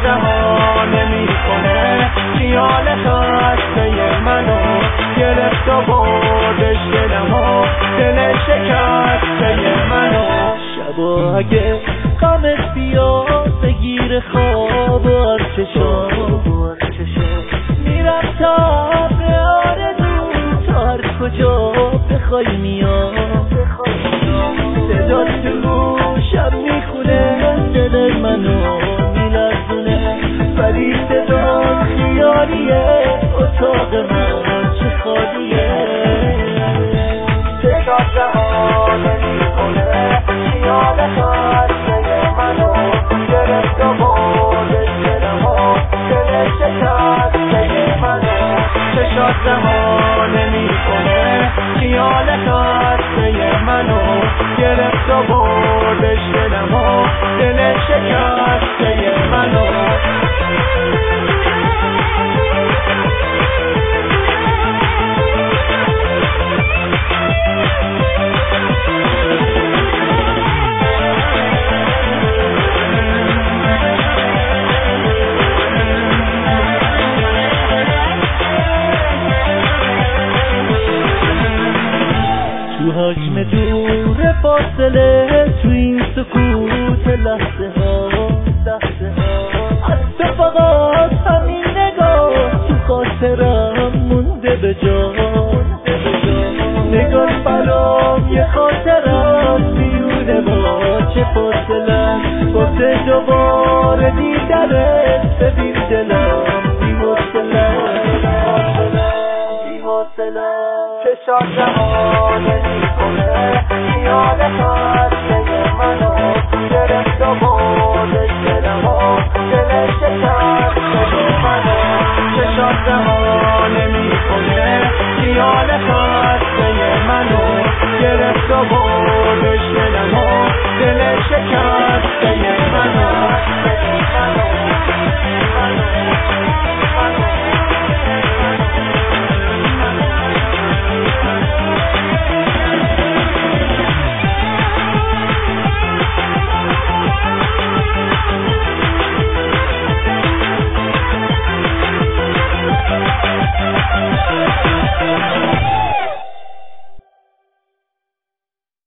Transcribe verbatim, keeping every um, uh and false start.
رها نمی‌کنه خیال خسته منو گرفت و بردش دلمو دل شکسته منو شبا اگه غمت بیاد بگیر خواب و چشام میرم تا به آرزو تا هر کجا بخوای میام صدا تو شب میخونه دل منو میلرزونه ولی صدا خیالیه اتاق من چه خالیه صدا رها نمی‌کنه خیال خسته منو گرفت و بردش دلمو دل شکسته منو چشات رها نمی‌کنه خیال خسته منو گرفت و بردش دلمو دل شکسته منو تو حکم دور فاصله تو این سکوت لحظه ها از تو فقط همین نگاه تو خاطرم مونده به جا نگاه برام یه خاطرم بیونه با چه فاصله گفته دوباره دیدنت ببین دلم بی حوصله چشات رها نمی‌کنه